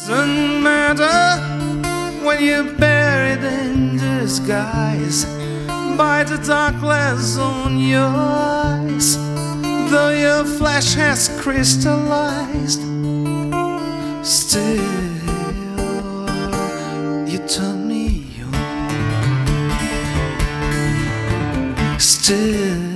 Doesn't matter when you're buried in disguise by the dark glass on your eyes. Though your flesh has crystallized, still you turn me on. Still